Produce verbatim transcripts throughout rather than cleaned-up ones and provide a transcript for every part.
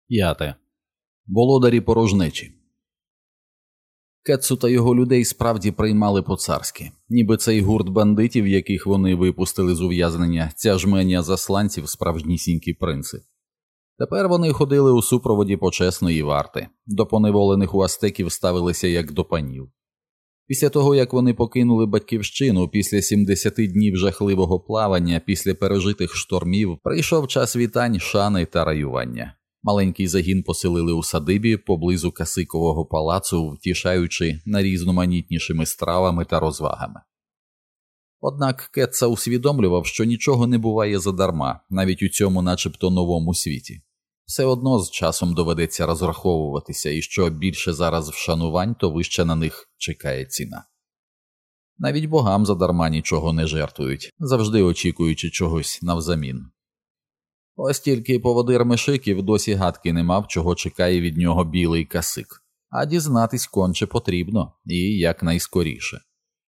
П'яте. Володарі порожнечі. Кетсу та його людей справді приймали по-царськи. Ніби цей гурт бандитів, яких вони випустили з ув'язнення, ця жменя засланців – справжнісінькі принци. Тепер вони ходили у супроводі почесної варти. До поневолених у астеків ставилися як до панів. Після того, як вони покинули батьківщину, після сімдесяти днів жахливого плавання, після пережитих штормів, прийшов час вітань, шани та раювання. Маленький загін поселили у садибі поблизу Касикового палацу, втішаючи найрізноманітнішими стравами та розвагами. Однак Кетса усвідомлював, що нічого не буває задарма, навіть у цьому начебто новому світі. Все одно з часом доведеться розраховуватися, і що більше зараз вшанувань, то вище на них чекає ціна. Навіть богам задарма нічого не жертвують, завжди очікуючи чогось навзамін. Ось тільки поводир Мешиків досі гадки не мав, чого чекає від нього білий касик. А дізнатись конче потрібно, і якнайскоріше.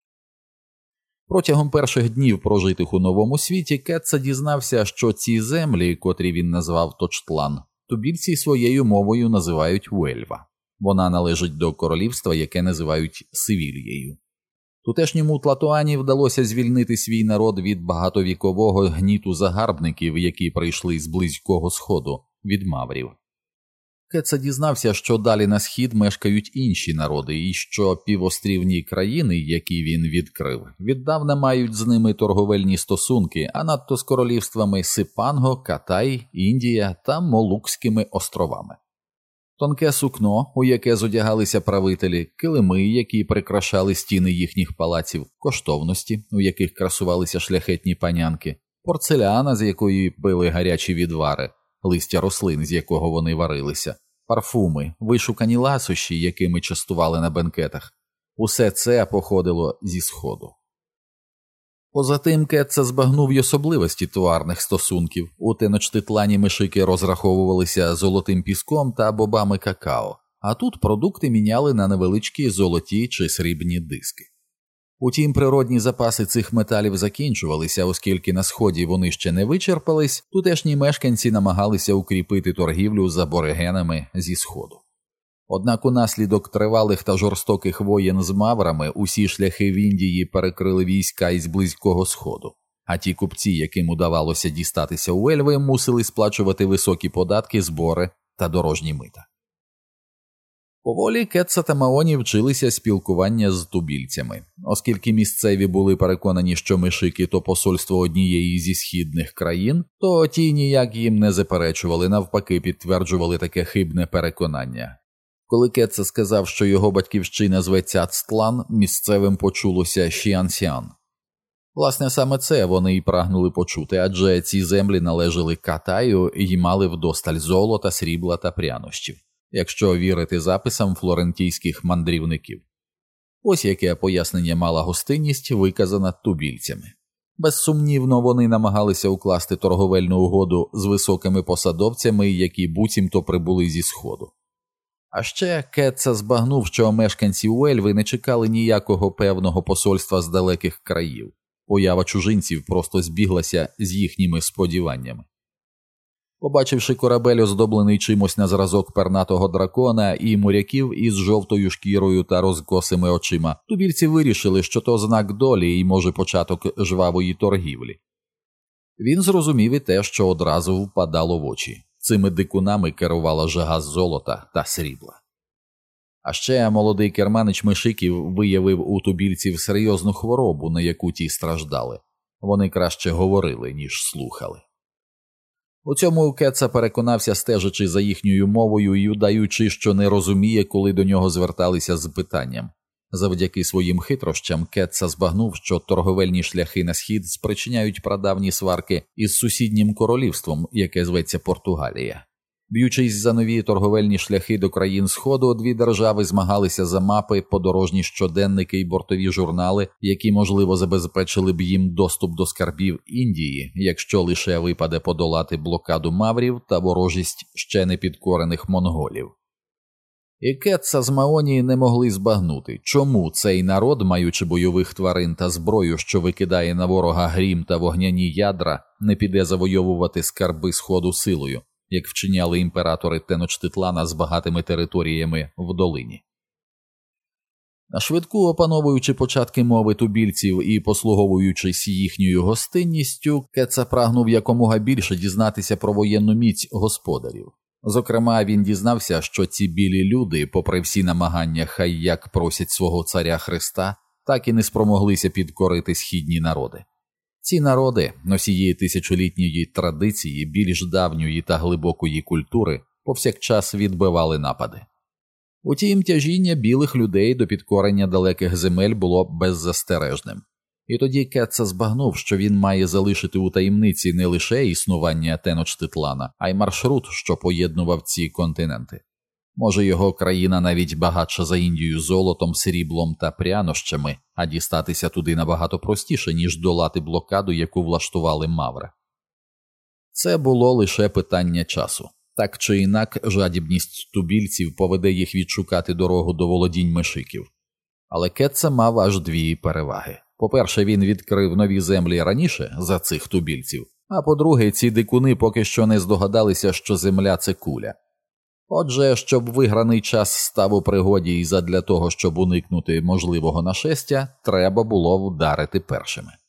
Протягом перших днів, прожитих у новому світі, Кетса дізнався, що ці землі, котрі він назвав Точтлан, тубільці своєю мовою називають Уельва. Вона належить до королівства, яке називають Севільєю. Тутешньому Тлатуані вдалося звільнити свій народ від багатовікового гніту загарбників, які прийшли з Близького Сходу, від маврів. Кетса дізнався, що далі на схід мешкають інші народи, і що півострівні країни, які він відкрив, віддавна мають з ними торговельні стосунки, а надто з королівствами Сипанго, Катай, Індія та Молукськими островами. Тонке сукно, у яке зодягалися правителі, килими, які прикрашали стіни їхніх палаців, коштовності, у яких красувалися шляхетні панянки, порцеляна, з якої пили гарячі відвари, листя рослин, з якого вони варилися, парфуми, вишукані ласощі, якими частували на бенкетах. Усе це походило зі Сходу. Поза тим, Кетса збагнув й особливості туарних стосунків. У Теночтитлані мешики розраховувалися золотим піском та бобами какао, а тут продукти міняли на невеличкі золоті чи срібні диски. Утім, природні запаси цих металів закінчувалися, оскільки на Сході вони ще не вичерпались, тутешні мешканці намагалися укріпити торгівлю з аборигенами зі Сходу. Однак унаслідок тривалих та жорстоких воєн з маврами усі шляхи в Індії перекрили війська із Близького Сходу, а ті купці, яким удавалося дістатися у Ельви, мусили сплачувати високі податки, збори та дорожні мита. Поволі Кетса та Маоні вчилися спілкування з тубільцями. Оскільки місцеві були переконані, що мешики – то посольство однієї зі східних країн, то ті ніяк їм не заперечували, навпаки підтверджували таке хибне переконання. Коли Кетса сказав, що його батьківщина зветься Ацтлан, місцевим почулося Шіансян. Власне, саме це вони й прагнули почути, адже ці землі належали Катаю і мали вдосталь золота, срібла та прянощів, якщо вірити записам флорентійських мандрівників. Ось яке пояснення мала гостинність, виказана тубільцями. Безсумнівно, вони намагалися укласти торговельну угоду з високими посадовцями, які буцімто прибули зі Сходу. А ще Кетса збагнув, що мешканці Уельви не чекали ніякого певного посольства з далеких країв. Поява чужинців просто збіглася з їхніми сподіваннями. Побачивши корабель, оздоблений чимось на зразок пернатого дракона, і моряків із жовтою шкірою та розкосими очима, тубільці вирішили, що то знак долі і, може, початок жвавої торгівлі. Він зрозумів і те, що одразу впадало в очі. Цими дикунами керувала жага золота та срібла. А ще молодий керманич Мешиків виявив у тубільців серйозну хворобу, на яку ті страждали. Вони краще говорили, ніж слухали. У цьому Кетса переконався, стежачи за їхньою мовою і удаючи, що не розуміє, коли до нього зверталися з питанням. Завдяки своїм хитрощам Кетса збагнув, що торговельні шляхи на схід спричиняють прадавні сварки із сусіднім королівством, яке зветься Португалія. Б'ючись за нові торговельні шляхи до країн Сходу, дві держави змагалися за мапи, подорожні щоденники і бортові журнали, які, можливо, забезпечили б їм доступ до скарбів Індії, якщо лише випаде подолати блокаду маврів та ворожість ще не підкорених монголів. І Кетса з Маоні не могли збагнути, чому цей народ, маючи бойових тварин та зброю, що викидає на ворога грім та вогняні ядра, не піде завойовувати скарби Сходу силою, як вчиняли імператори Теночтитлана з багатими територіями в долині. Швидко опановуючи початки мови тубільців і послуговуючись їхньою гостинністю, Кетса прагнув якомога більше дізнатися про воєнну міць господарів. Зокрема, він дізнався, що ці білі люди, попри всі намагання хай як просять свого царя Христа, так і не спромоглися підкорити східні народи. Ці народи, носії тисячолітньої традиції, більш давньої та глибокої культури, повсякчас відбивали напади. Утім, тяжіння білих людей до підкорення далеких земель було беззастережним. І тоді Кетса збагнув, що він має залишити у таємниці не лише існування Теночтитлана, а й маршрут, що поєднував ці континенти. Може, його країна навіть багатша за Індію золотом, сріблом та прянощами, а дістатися туди набагато простіше, ніж долати блокаду, яку влаштували маври. Це було лише питання часу. Так чи інак, жадібність тубільців поведе їх відшукати дорогу до володінь мешиків. Але Кетса мав аж дві переваги. По-перше, він відкрив нові землі раніше за цих тубільців, а по-друге, ці дикуни поки що не здогадалися, що земля – це куля. Отже, щоб виграний час став у пригоді і задля того, щоб уникнути можливого нашестя, треба було вдарити першими.